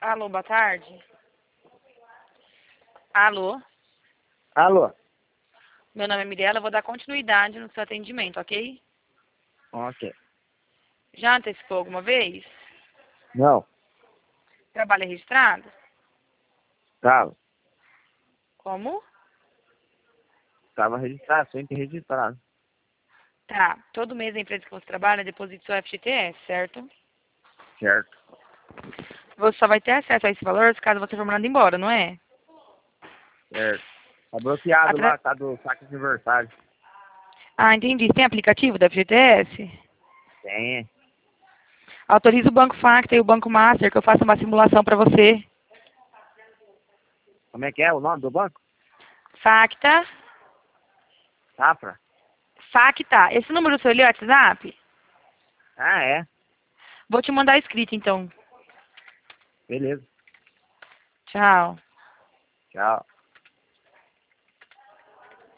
Alô, boa tarde. Alô, Alô? meu nome é Mirella, eu vou dar continuidade no seu atendimento, ok? Ok. Já antecipou alguma vez? Não, Trabalho é registrado? tava. Como? Tava registrado, sempre registrado. Tá, todo mês a empresa que você trabalha deposita seu FGTS, certo? Certo. Você só vai ter acesso a esse valor caso você for mandado embora, não é? Certo. Tá bloqueado Atra- lá, tá do saque de aniversário. Ah, entendi. Tem aplicativo da FGTS? Tem. Autoriza o Banco Facta e o Banco Master que eu faça uma simulação para você. Como é que é o nome do banco? Facta. Safra? Facta. Esse número do seu ali é o WhatsApp? Ah, é. Vou te mandar escrito, então. Beleza. Tchau. Tchau.